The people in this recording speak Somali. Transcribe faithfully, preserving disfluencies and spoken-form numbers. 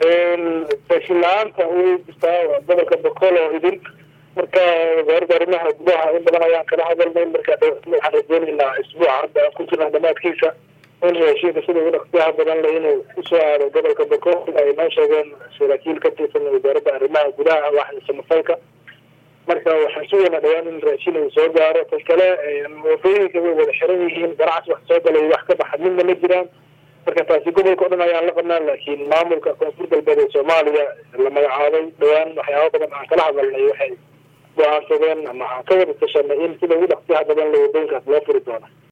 fashilaanta way jirtaa gobolka boqol oo idin marka wasaaradda arrimaha gudaha in badan ayaan kala hadalnay marka waxaan rajeynaynaa isbuuca hadda aan ku jirna dhamaadkiisa in raashinka sida ugu dhaqsiyaha badan le inuu kusoo aado gobolka boqol ay noo sheegeen saraakiil ka tirsan wasaaradda arrimaha gudaha waaxda samafalka marka waxaan sugaynaa dhawaan in raashin uu soo gaaro ta kale wadooyinka way wada xiran yihiin ganacsi wax soo galay wax ka baxa midna ma jiraan marka taasi gobolka o dhan ayaan la qabnaa laakiin maamulka koonfur galbeed ee soomaaliya la magacaabay dhawaan waxyaaba badan aan kala hadalnay waxay go-aansadeen ama aan ka wada tashanay in sida ugu dhaqsiyaha badan le wadooyinkaas loo furi doono